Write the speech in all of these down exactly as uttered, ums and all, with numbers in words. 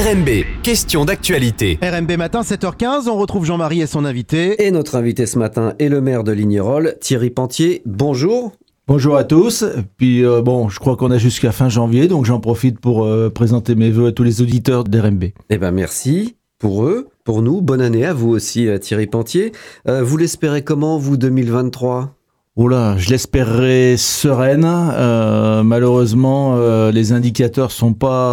R M B, question d'actualité. R M B matin, sept heures quinze, on retrouve Jean-Marie et son invité. Et notre invité ce matin est le maire de Lignerolles, Thierry Pentier. Bonjour. Bonjour à tous. Puis euh, bon, je crois qu'on a jusqu'à fin janvier, donc j'en profite pour euh, présenter mes vœux à tous les auditeurs d'R M B. Eh ben merci pour eux, pour nous. Bonne année à vous aussi, Thierry Pentier. Euh, vous l'espérez comment, vous, deux mille vingt-trois ? Oh là, je l'espérerais sereine. Euh, malheureusement, euh, les indicateurs sont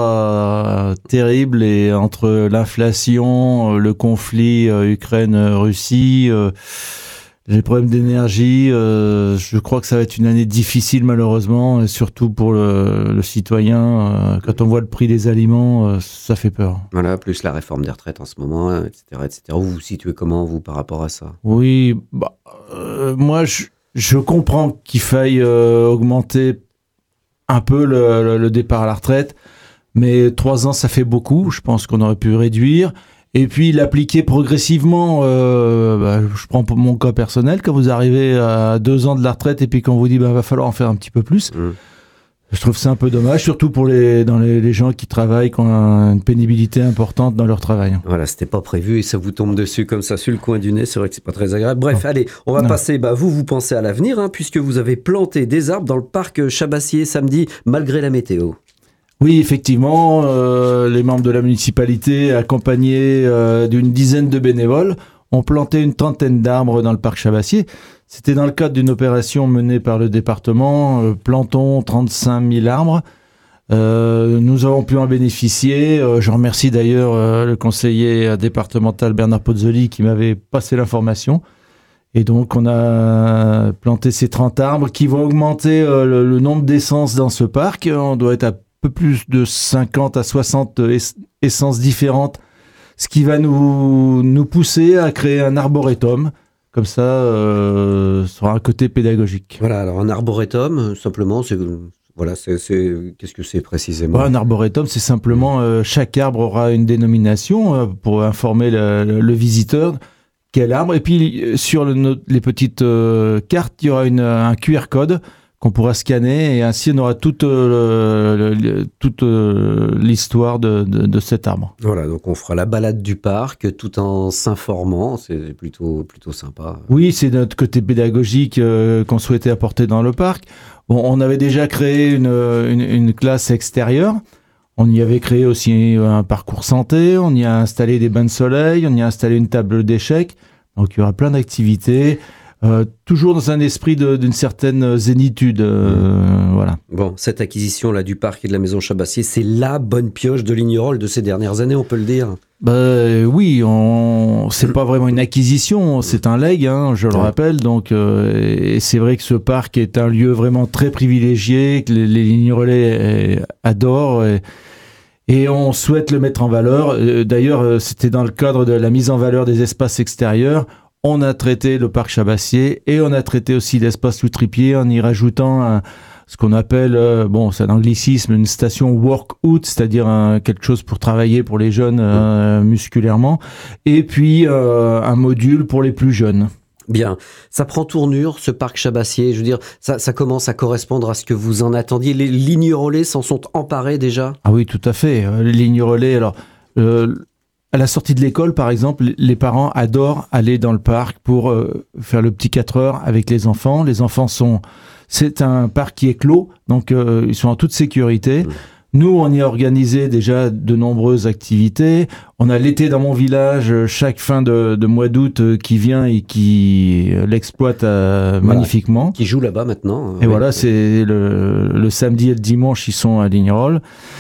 pas euh, terribles et entre l'inflation, euh, le conflit euh, Ukraine-Russie, euh, les problèmes d'énergie, euh, je crois que ça va être une année difficile malheureusement, et surtout pour le, le citoyen. Euh, quand on voit le prix des aliments, euh, ça fait peur. Voilà, plus la réforme des retraites en ce moment, et cetera, et cetera. Vous vous situez comment, vous, par rapport à ça ? Oui, bah, euh, moi, je... Je comprends qu'il faille euh, augmenter un peu le, le, le départ à la retraite, mais trois ans, ça fait beaucoup. Je pense qu'on aurait pu réduire. Et puis, l'appliquer progressivement. Euh, bah, je prends pour mon cas personnel. Quand vous arrivez à deux ans de la retraite et puis qu'on vous dit bah, va falloir en faire un petit peu plus, mmh. je trouve ça un peu dommage, surtout pour les, dans les, les gens qui travaillent, qui ont une pénibilité importante dans leur travail. Voilà, c'était pas prévu et ça vous tombe dessus comme ça, sur le coin du nez. C'est vrai que c'est pas très agréable. Bref, non. allez, on va non. passer. Bah, vous, vous pensez à l'avenir, hein, puisque vous avez planté des arbres dans le parc Chabassier samedi, malgré la météo. Oui, effectivement, euh, les membres de la municipalité, accompagnés euh, d'une dizaine de bénévoles, ont planté une trentaine d'arbres dans le parc Chabassier. C'était dans le cadre d'une opération menée par le département, euh, plantons trente-cinq mille arbres. Euh, nous avons pu en bénéficier. Euh, je remercie d'ailleurs euh, le conseiller départemental Bernard Pozzoli qui m'avait passé l'information. Et donc on a planté ces trente arbres qui vont augmenter euh, le, le nombre d'essences dans ce parc. On doit être à peu plus de cinquante à soixante es- essences différentes, ce qui va nous, nous pousser à créer un arboretum. Comme ça, euh, ça aura un côté pédagogique. Voilà, alors un arboretum, simplement, c'est, voilà, c'est, c'est, qu'est-ce que c'est précisément ? Ouais, un arboretum, c'est simplement, euh, chaque arbre aura une dénomination euh, pour informer le, le, le visiteur quel arbre. Et puis, sur le, les petites euh, cartes, il y aura une, un Q R code qu'on pourra scanner et ainsi on aura toute, euh, le, le, toute euh, l'histoire de, de, de cet arbre. Voilà, donc on fera la balade du parc tout en s'informant, c'est plutôt, plutôt sympa. Oui, c'est notre côté pédagogique euh, qu'on souhaitait apporter dans le parc. Bon, on avait déjà créé une, une, une classe extérieure, on y avait créé aussi un parcours santé, on y a installé des bains de soleil, on y a installé une table d'échecs, donc il y aura plein d'activités. Euh, toujours dans un esprit de, d'une certaine zénitude, euh, mmh. voilà. Bon, cette acquisition-là du parc et de la maison Chabassier, c'est la bonne pioche de Lignerolles de ces dernières années, on peut le dire. Bah, oui, on, c'est pas vraiment une acquisition, c'est un legs, hein, je le ouais. rappelle. Donc, euh, et c'est vrai que ce parc est un lieu vraiment très privilégié, que les, les Lignerolais adorent. Et, Et on souhaite le mettre en valeur. D'ailleurs, c'était dans le cadre de la mise en valeur des espaces extérieurs. On a traité le parc Chabassier et on a traité aussi l'espace Loutripier en y rajoutant un, ce qu'on appelle, euh, bon, c'est un anglicisme, une station work-out, c'est-à-dire un, quelque chose pour travailler pour les jeunes euh, musculairement, et puis euh, un module pour les plus jeunes. Bien, ça prend tournure, ce parc Chabassier, je veux dire, ça, ça commence à correspondre à ce que vous en attendiez. Les Lignerolais s'en sont emparés déjà ? Ah oui, tout à fait. Les Lignerolais, alors... Euh, À la sortie de l'école, par exemple, les parents adorent aller dans le parc pour euh, faire le petit quatre heures avec les enfants. Les enfants sont... C'est un parc qui est clos, donc euh, ils sont en toute sécurité. Mmh. Nous, on y a organisé déjà de nombreuses activités. On a l'été dans mon village, chaque fin de, de mois d'août euh, qui vient et qui l'exploite euh, voilà. magnifiquement. Qui joue là-bas maintenant. Et oui. voilà, c'est le, le samedi et le dimanche, ils sont à Lignerolles.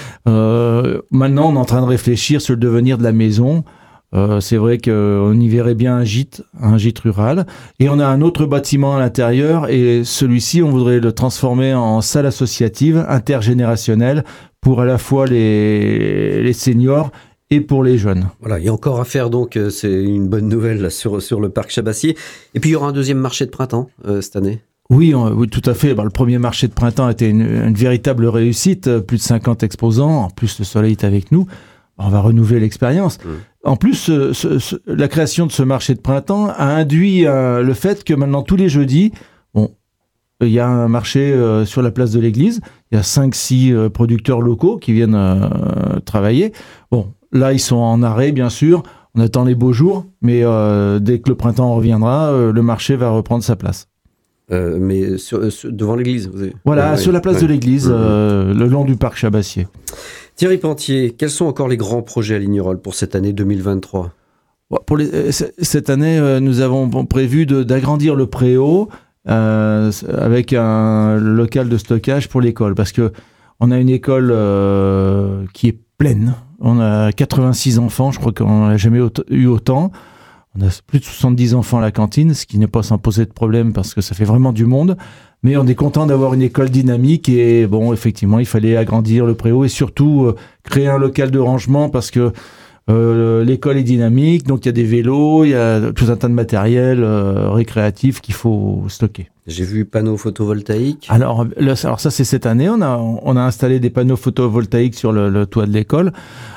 Euh, maintenant, on est en train de réfléchir sur le devenir de la maison. Euh, c'est vrai qu'on y verrait bien un gîte, un gîte rural. Et on a un autre bâtiment à l'intérieur et celui-ci, on voudrait le transformer en salle associative intergénérationnelle pour à la fois les, les seniors et pour les jeunes. Voilà, il y a encore à faire, donc c'est une bonne nouvelle là, sur, sur le parc Chabassier. Et puis il y aura un deuxième marché de printemps euh, cette année. Oui, on, oui, tout à fait. Bah, le premier marché de printemps était une, une véritable réussite, plus de cinquante exposants, en plus le soleil est avec nous. On va renouveler l'expérience. Mmh. En plus, ce, ce, ce, la création de ce marché de printemps a induit euh, le fait que maintenant, tous les jeudis, bon, il y a un marché euh, sur la place de l'église, il y a cinq six euh, producteurs locaux qui viennent euh, travailler. Bon, là, ils sont en arrêt, bien sûr. On attend les beaux jours, mais euh, dès que le printemps reviendra, euh, le marché va reprendre sa place. Euh, mais sur, sur, devant l'église vous avez... Voilà, ouais, sur la place ouais. de l'église, euh, le long du parc Chabassier. Thierry Pentier, quels sont encore les grands projets à Lignerolles pour cette année deux mille vingt-trois ? Pour les, cette année, euh, nous avons prévu de, d'agrandir le préau euh, avec un local de stockage pour l'école, parce que on a une école euh, qui est pleine. On a quatre-vingt-six enfants, je crois qu'on n'a jamais eu autant. On a plus de soixante-dix enfants à la cantine, ce qui n'est pas sans poser de problème parce que ça fait vraiment du monde. Mais on est content d'avoir une école dynamique et bon, effectivement, il fallait agrandir le préau et surtout euh, créer un local de rangement parce que euh, l'école est dynamique, donc il y a des vélos, il y a tout un tas de matériel euh, récréatif qu'il faut stocker. J'ai vu panneaux photovoltaïques. Alors, là, alors ça, c'est cette année. On a, on a installé des panneaux photovoltaïques sur le, le toit de l'école.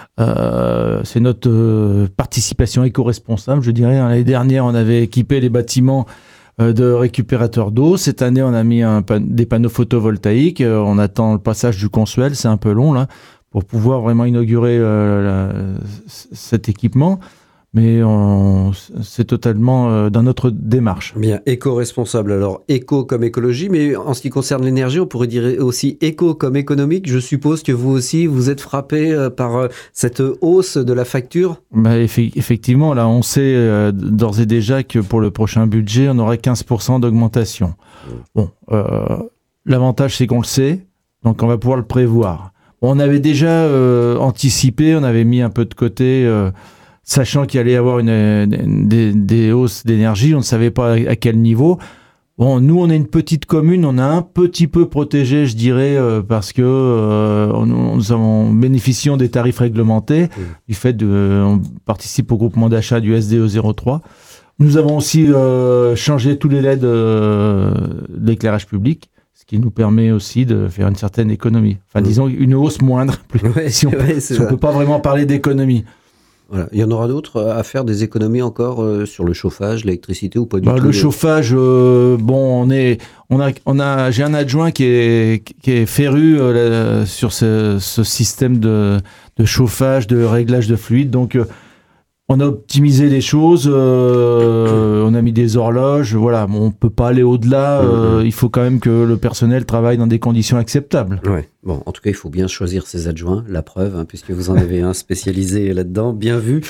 Euh, c'est notre euh, participation éco-responsable, je dirais. L'année dernière, on avait équipé les bâtiments euh, de récupérateurs d'eau. Cette année, on a mis un, des panneaux photovoltaïques. Euh, on attend le passage du Consuel, c'est un peu long là, pour pouvoir vraiment inaugurer euh, la, cet équipement. Mais on, c'est totalement euh, dans notre démarche. Bien, éco-responsable. Alors, éco comme écologie, mais en ce qui concerne l'énergie, on pourrait dire aussi éco comme économique. Je suppose que vous aussi, vous êtes frappé euh, par euh, cette hausse de la facture ? Bah, eff- effectivement, là, on sait euh, d'ores et déjà que pour le prochain budget, on aura quinze pour cent d'augmentation. Mmh. Bon, euh, l'avantage, c'est qu'on le sait, donc on va pouvoir le prévoir. Bon, on avait déjà euh, anticipé, on avait mis un peu de côté... Euh, sachant qu'il allait y avoir une, une, des, des hausses d'énergie, on ne savait pas à, à quel niveau. Bon, nous, on est une petite commune, on a un petit peu protégé, je dirais, euh, parce que euh, on, nous avons bénéficié des tarifs réglementés, mmh. du fait de, euh, on participe au groupement d'achat du S D E zéro trois. Nous avons aussi euh, changé tous les L E D euh, d'éclairage public, ce qui nous permet aussi de faire une certaine économie. Enfin, mmh. disons, une hausse moindre, plus, ouais, si on ne peut pas vraiment parler d'économie. Voilà. Il y en aura d'autres à faire, des économies encore euh, sur le chauffage, l'électricité ou pas du bah, tout? Le chauffage, euh, bon, on est, on a, on a, j'ai un adjoint qui est, qui est féru euh, sur ce, ce système de, de chauffage, de réglage de fluide. Donc, euh, on a optimisé les choses, euh, on a mis des horloges, voilà. Bon, on peut pas aller au-delà. Euh, mmh. Il faut quand même que le personnel travaille dans des conditions acceptables. Ouais. Bon, en tout cas, il faut bien choisir ses adjoints, la preuve, hein, puisque vous en avez un spécialisé là-dedans, bien vu.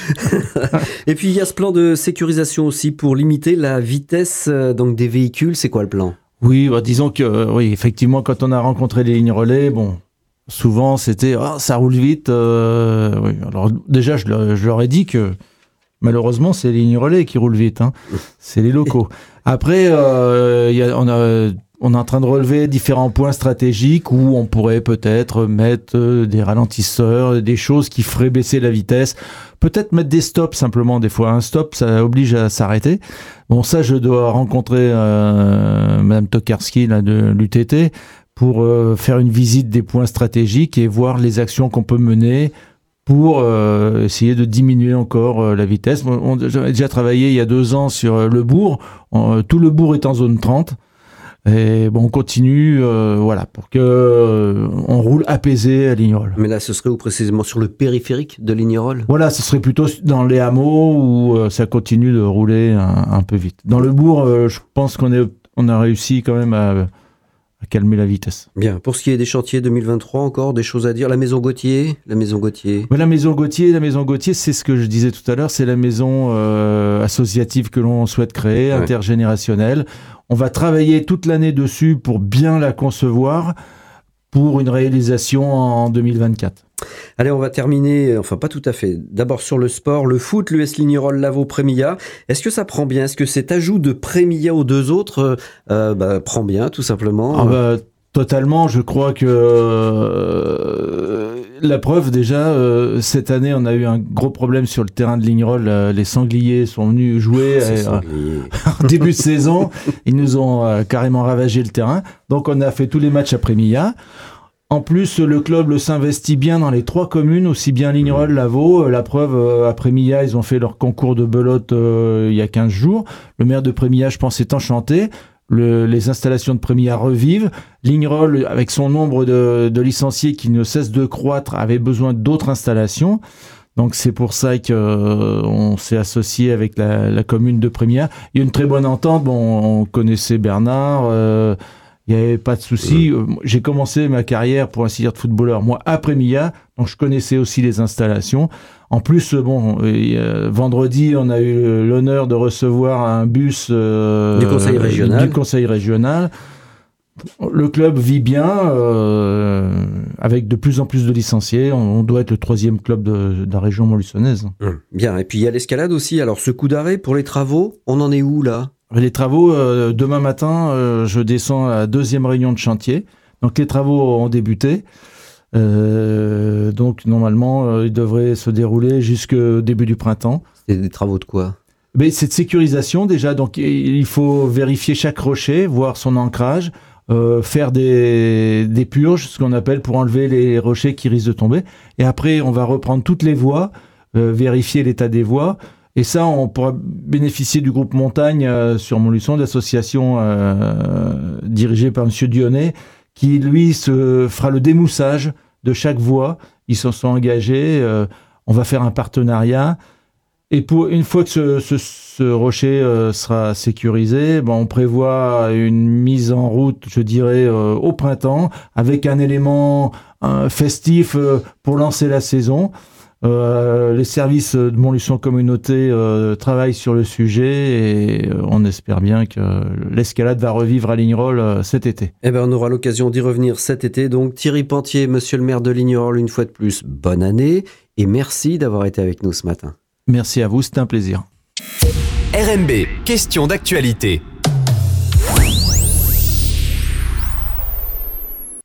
Et puis, il y a ce plan de sécurisation aussi pour limiter la vitesse euh, donc des véhicules. C'est quoi le plan? Oui, bah, disons que, euh, oui, effectivement, quand on a rencontré les lignes relais, bon, souvent c'était oh, ça roule vite. Euh, oui. Alors déjà, je, le, je leur ai dit que malheureusement, c'est les lignes relais qui roulent vite. Hein. C'est les locaux. Après, euh, y a, on a On est en train de relever différents points stratégiques où on pourrait peut-être mettre des ralentisseurs, des choses qui feraient baisser la vitesse. Peut-être mettre des stops simplement. Des fois, un stop, ça oblige à s'arrêter. Bon, ça, je dois rencontrer euh, Madame Tokarski là, de l'U T T pour euh, faire une visite des points stratégiques et voir les actions qu'on peut mener pour euh, essayer de diminuer encore euh, la vitesse. On, on, j'avais déjà travaillé il y a deux ans sur euh, le bourg. On, tout le bourg est en zone trente. Et bon, on continue, euh, voilà, pour que euh, on roule apaisé à Lignerolles. Mais là, ce serait où précisément sur le périphérique de Lignerolles? Voilà, ce serait plutôt dans les hameaux où euh, ça continue de rouler un, un peu vite. Dans le bourg, euh, je pense qu'on est, on a réussi quand même à, à calmer la vitesse. Bien. Pour ce qui est des chantiers deux mille vingt-trois, encore des choses à dire. La maison Gauthier, la maison Gauthier. Mais la maison Gauthier, la maison Gauthier, c'est ce que je disais tout à l'heure, c'est la maison euh, associative que l'on souhaite créer, ouais. intergénérationnelle. On va travailler toute l'année dessus pour bien la concevoir pour une réalisation en deux mille vingt-quatre. Allez, on va terminer, enfin pas tout à fait. D'abord sur le sport, le foot, l'U S Lignerolles, Lavaux, Prémilla. Est-ce que ça prend bien? Est-ce que cet ajout de Prémilla aux deux autres euh, bah, prend bien, tout simplement? Ah bah, totalement, je crois que euh, la preuve déjà, euh, cette année on a eu un gros problème sur le terrain de Lignerolles, euh, les sangliers sont venus jouer euh, en début de saison, ils nous ont euh, carrément ravagé le terrain, donc on a fait tous les matchs à Prémilla. En plus, le club s'investit bien dans les trois communes, aussi bien Lignerolles, Lavaux. La preuve, euh, à Prémilla, ils ont fait leur concours de belote euh, il y a quinze jours. Le maire de Prémilla, je pense, est enchanté. Le, les installations de Prémilla revivent. Lignerolles, avec son nombre de, de licenciés qui ne cesse de croître, avait besoin d'autres installations. Donc c'est pour ça qu'on euh, s'est associé avec la, la commune de Prémiat. Il y a une très bonne entente. Bon, on connaissait Bernard. Euh, il n'y avait pas de souci. Euh, j'ai commencé ma carrière, pour ainsi dire, de footballeur, moi, à Prémiat. Donc je connaissais aussi les installations. En plus, bon, euh, vendredi, on a eu l'honneur de recevoir un bus euh, du conseil régional. Du conseil régional. Le club vit bien, euh, avec de plus en plus de licenciés. On, on doit être le troisième club de, de la région montluçonnaise. Hum, bien, et puis il y a l'escalade aussi. Alors ce coup d'arrêt pour les travaux, on en est où là ? Les travaux, euh, demain matin, euh, je descends à la deuxième réunion de chantier. Donc les travaux ont débuté. Euh, donc normalement, euh, ils devraient se dérouler jusqu'au début du printemps. C'est des travaux de quoi ? Mais c'est de sécurisation déjà. Donc il faut vérifier chaque rocher, voir son ancrage. Euh, faire des, des purges, ce qu'on appelle, pour enlever les rochers qui risquent de tomber. Et après, on va reprendre toutes les voies, euh, vérifier l'état des voies. Et ça, on pourra bénéficier du groupe Montagne euh, sur Montluçon, d'association euh, dirigée par M. Dionnet, qui, lui, se fera le démoussage de chaque voie. Ils s'en sont engagés. Euh, on va faire un partenariat. Et pour une fois que ce, ce, ce rocher euh, sera sécurisé, ben on prévoit une mise en route, je dirais, euh, au printemps, avec un élément un, festif euh, pour lancer la saison. Euh, les services de Montluçon Communauté euh, travaillent sur le sujet et euh, on espère bien que l'escalade va revivre à Lignerolles euh, cet été. Eh ben, on aura l'occasion d'y revenir cet été. Donc Thierry Pentier, monsieur le maire de Lignerolles, une fois de plus, bonne année et merci d'avoir été avec nous ce matin. Merci à vous, c'était un plaisir. R M B, question d'actualité.